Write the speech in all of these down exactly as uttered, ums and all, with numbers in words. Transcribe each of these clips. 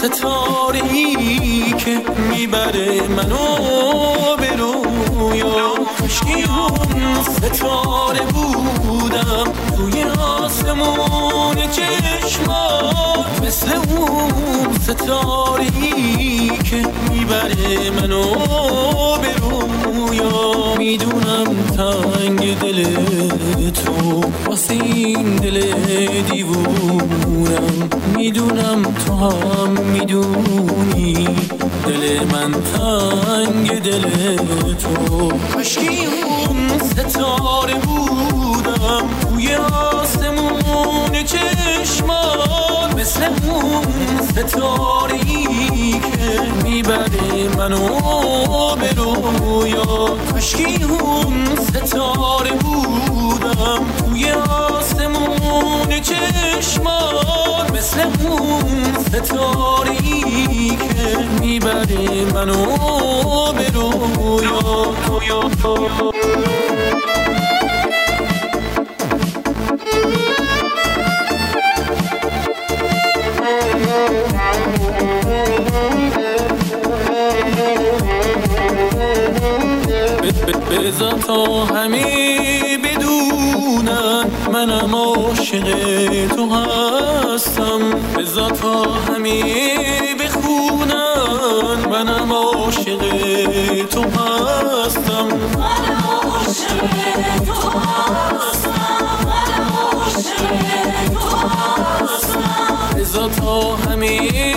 ستاره‌ای که میبره منو به رویا. کاشکی اون ستاره بودم توی آسمون چشمات، مثل اون ستاره‌ای که میبره منو به رویا. میدونم تنگ دل تو واسه این دل دیوونم، میدونم تو هم میدونی دل من تنگ دل تو. کاشکی اون ستاره بودم توی آسمون چشمان، مثل اون ستاره‌ای که میبره منو به رویا. کاشکی اون ستاره بودم توی آسمون چشمان، مثل اون ستاره‌ای که میبره منو به رویا. بذار تا همه بدونن منم عاشق تو هستم، بذار تا همه بخونن منم عاشق تو هستم، منم عاشق تو هستم، منم عاشق تو هستم. بذار تا همه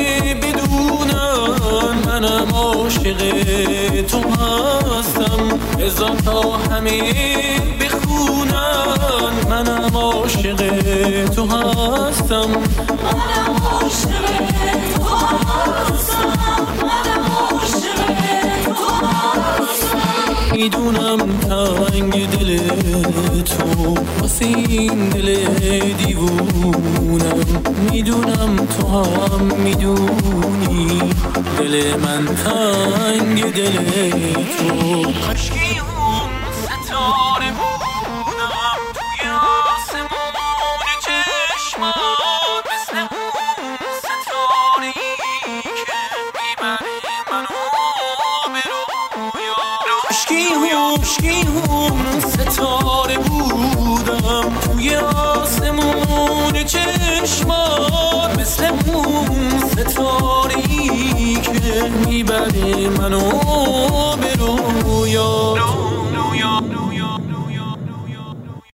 بدونن منم عاشق تو هستم، بذار تا همه بخونن منم عاشق تو هستم، منم عاشق تو هستم، منم عاشق تو هستم. میدونم تنگ دل تو واسه این دل دیوونم، میدونم تو هم میدونی دل من تنگ دل تو. کاشکی اون ستاره بودم توی آسمون چشمات، مثل اون ستاره‌ای که میبره منو به رویا. کاشکی اون کاشکی اون ستاره بودم توی آسمون چشمات، مثل اون ستاره‌ای که میبره منو به رویا.